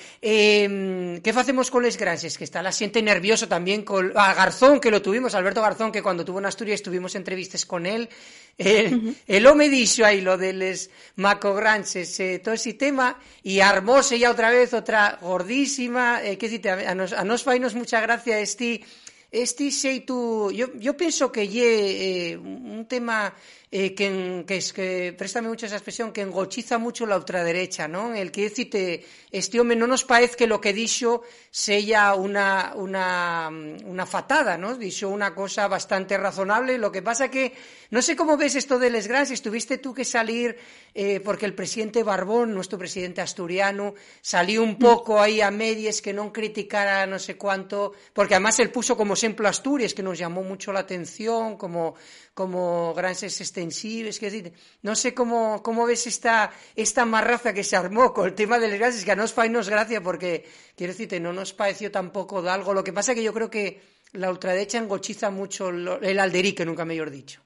eh, ¿qué hacemos con les granses? Que está la siente nervioso también con a Garzón, que lo tuvimos, Alberto Garzón, que cuando tuvo en Asturias tuvimos entrevistas con él. Eh, uh-huh. El home dixo aí lo de les macogranses, eh, todo ese tema, y armóse ya otra vez otra gordísima, eh, que dite, a nos, a nos fainos mucha gracia este, este xeito, yo, yo penso que lle eh, un tema eh, que, que es que, préstame mucho esa expresión, que engochiza mucho la ultraderecha, ¿no? El que decite, este home no nos parece que lo que dixo sella una, una, una fatada, ¿no? Dixo una cosa bastante razonable, lo que pasa que no sé cómo ves esto de les grans, estuviste tú que salir, eh, porque el presidente Barbón, nuestro presidente asturiano, salió un poco ahí a medias que non criticara no sé cuánto, porque además él puso como ejemplo Asturias, que nos llamó mucho la atención, como, como granses extensibles, que decir, no sé cómo, cómo ves esta, esta marraza que se armó con el tema de les grans, que a nos fainos gracia, porque, quiero decirte, no nos pareció tampoco de algo, lo que pasa que yo creo que la ultraderecha engochiza mucho el alderique, nunca mejor dicho.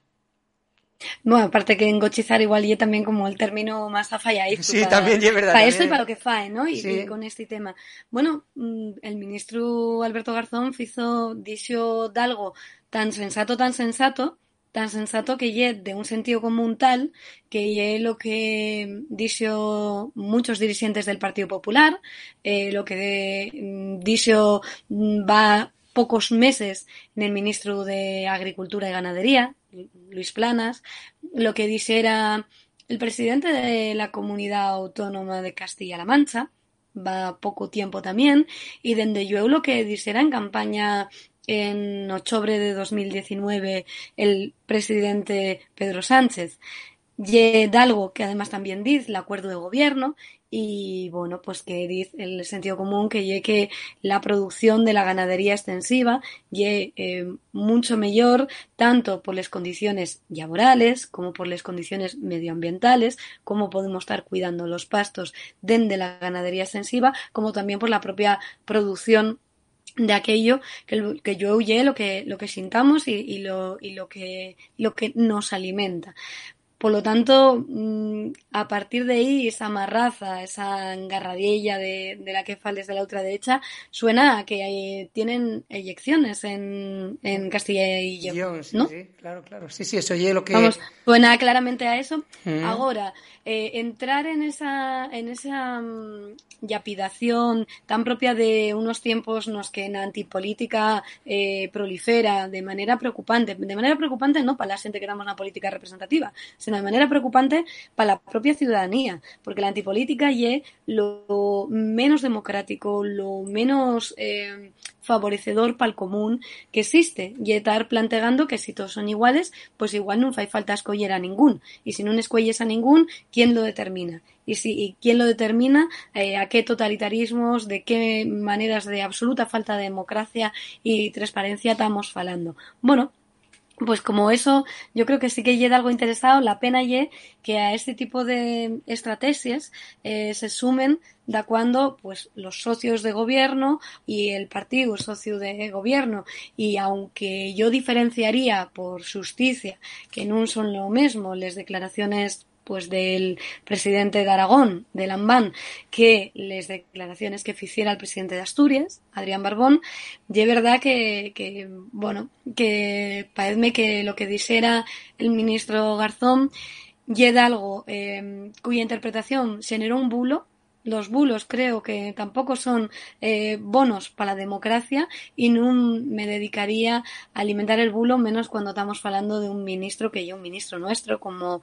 Bueno, aparte que engochizar igual y también como el término más afallaizo. Sí, para, también es verdad. Para también. esto y para lo que fae, ¿no? Y, sí. y con este tema. Bueno, el ministro Alberto Garzón hizo, dixo de algo tan sensato, tan sensato, tan sensato que lle de un sentido común tal que lle lo que dixo muchos dirigentes del Partido Popular, eh, lo que dixo va pocos meses en el ministro de Agricultura y Ganadería, Luis Planas, lo que dice era el presidente de la Comunidad Autónoma de Castilla-La Mancha, va poco tiempo también, y dende yo lo que dice era en campaña en octubre de dos mil diecinueve el presidente Pedro Sánchez, y Dalgo, que además también dice el acuerdo de gobierno, y bueno, pues que dice el sentido común que ye que la producción de la ganadería extensiva ye eh, mucho mejor tanto por las condiciones laborales como por las condiciones medioambientales, como podemos estar cuidando los pastos dentro de la ganadería extensiva, como también por la propia producción de aquello que, que yo oye lo que lo que sintamos y, y lo y lo que lo que nos alimenta. Por lo tanto, a partir de ahí, esa marraza, esa engarradilla de, de la que fales de la ultraderecha, suena a que hay, tienen eyecciones en, en Castilla y Lleón, ¿no? Sí, sí, claro, claro. Sí, sí, eso oye lo que... Vamos, suena claramente a eso. Mm. Ahora, eh, entrar en esa, en esa um, yapidación tan propia de unos tiempos en los que en antipolítica eh, prolifera de manera preocupante, de manera preocupante no para la gente que damos una política representativa, sino de manera preocupante para la propia ciudadanía, porque la antipolítica es lo menos democrático, lo menos eh, favorecedor para el común que existe, y estar planteando que si todos son iguales, pues igual no fai falta escoller a ningún, y si no escoyes a ningún, ¿quién lo determina? Y si y quién lo determina, eh, a qué totalitarismos, de qué maneras de absoluta falta de democracia y transparencia estamos falando. Bueno, pues como eso, yo creo que sí que llega algo interesado, la pena ye que a este tipo de estrategias eh, se sumen da cuando pues los socios de gobierno y el partido socio de gobierno, y aunque yo diferenciaría por justicia que no son lo mismo las declaraciones pues del presidente de Aragón, de Lambán, que les declaraciones que hiciera el presidente de Asturias, Adrián Barbón, y es verdad que, que bueno, que parece que lo que dijera el ministro Garzón y de algo eh, cuya interpretación generó un bulo, los bulos creo que tampoco son eh, bonos para la democracia y no me dedicaría a alimentar el bulo, menos cuando estamos hablando de un ministro que ya un ministro nuestro como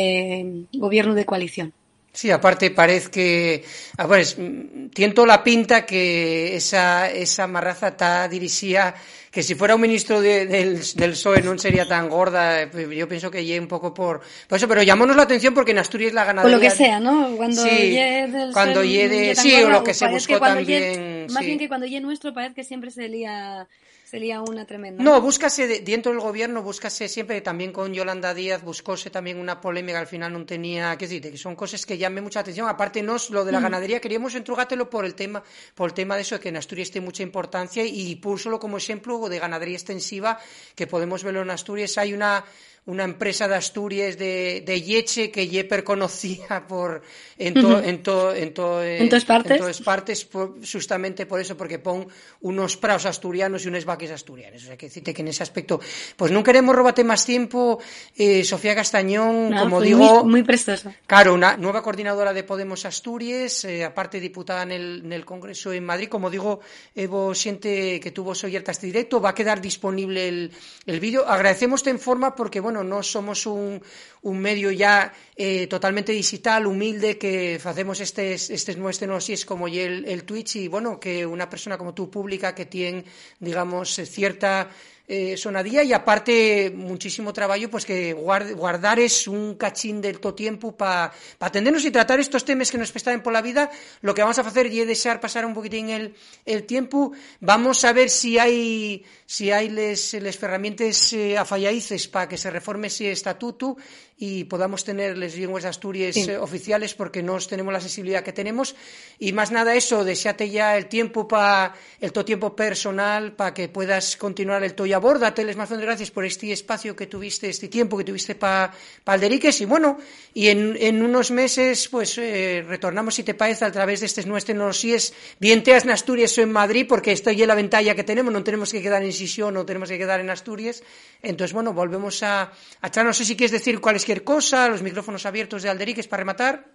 eh, gobierno de coalición. Sí, aparte parece que, a ver, tiento la pinta que esa esa marraza está dirigida, que si fuera un ministro de, del, del P S O E no sería tan gorda. Yo pienso que llegue un poco por, por eso, pero llamónos la atención porque en Asturias la ganadería... O lo que sea, ¿no? Cuando sí, llegue del cuando llegue, sí, gorda, o lo que se buscó también. Llegue, más sí. bien que cuando llegue nuestro parece que siempre se lía... Sería una tremenda. No, búscase de, dentro del gobierno, búscase siempre, también con Yolanda Díaz, buscóse también una polémica, al final no tenía, qué decir, que son cosas que llamen mucha atención. Aparte, nos, lo de la ganadería, queríamos entrugártelo por el tema, por el tema de eso, que en Asturias tiene mucha importancia, y púsolo como ejemplo de ganadería extensiva, que podemos verlo en Asturias. Hay una, una empresa de Asturias de, de Yeche que Yeper conocía por, en to, uh-huh. en to, en to, eh, en todas partes, en todas partes por, justamente por eso, porque pon unos praos asturianos y unas vaques asturianas. O sea, que decirte que en ese aspecto, pues no queremos robarte más tiempo, eh, Sofía Castañón, no, como pues digo, muy, muy prestoso. Claro, una nueva coordinadora de Podemos Asturias, eh, aparte diputada en el, en el Congreso en Madrid. Como digo, Evo siente que tuvo oyerta este directo, va a quedar disponible el, el vídeo. Agradecemos en forma porque, bueno, no somos un, un medio ya eh, totalmente digital, humilde, que hacemos estes, estes nuestros es como el, el Twitch, y bueno, que una persona como tú pública que tiene, digamos, cierta eh, sonadía, y aparte muchísimo trabajo, pues que guard, guardar es un cachín del todo tiempo para pa atendernos y tratar estos temas que nos pestaban por la vida. Lo que vamos a hacer es desear pasar un poquitín el, el tiempo. Vamos a ver si hay si hay les, les herramientas eh, afallaices para que se reforme ese estatuto y podamos tener les lenguas de Asturias sí. eh, oficiales, porque no tenemos la sensibilidad que tenemos. Y más nada eso, deseate ya el tiempo para el todo tiempo personal, para que puedas continuar el todo a bordo. Date les más gracias por este espacio que tuviste, este tiempo que tuviste para pa Alderiques, y bueno, y en, en unos meses pues eh, retornamos, si te parece, a través de estos nuestros es bien teas en Asturias o en Madrid, porque esto ya es la ventaja que tenemos, no tenemos que quedar en Sisión, no tenemos que quedar en Asturias. Entonces, bueno, volvemos a, a echar. No sé si quieres decir cualquier cosa, los micrófonos abiertos de Alderiques para rematar.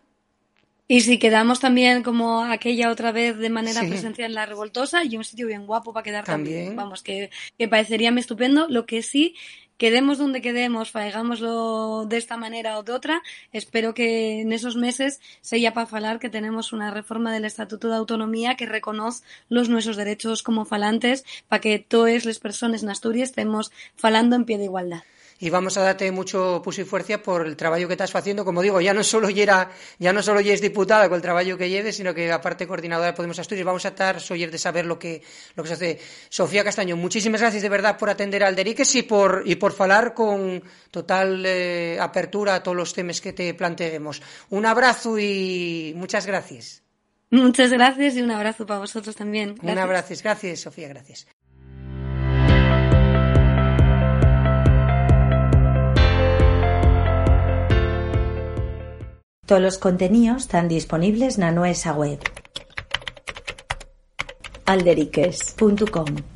Y si quedamos también como aquella otra vez de manera sí. presencial en La Revoltosa, y un sitio bien guapo para quedar también. también. Vamos, que, que pareceríame estupendo. Lo que sí, quedemos donde quedemos, faigámoslo de esta manera o de otra, espero que en esos meses sea para falar que tenemos una reforma del Estatuto de Autonomía que reconoce los nuestros derechos como falantes, para que todas las personas en Asturias estemos falando en pie de igualdad. Y vamos a darte mucho puso y fuerza por el trabajo que estás haciendo. Como digo, ya no solo era, ya no solo eres diputada con el trabajo que lleves, sino que aparte coordinadora de Podemos Asturias. Vamos a estar soyer de saber lo que lo que se hace. Sofía Castañón, muchísimas gracias de verdad por atender a Alderiques y por y por falar con total eh, apertura a todos los temas que te planteemos. Un abrazo y muchas gracias. Muchas gracias y un abrazo para vosotros también. Gracias. Un abrazo, gracias Sofía, gracias. Todos los contenidos están disponibles en nuestra web alderiques punto com.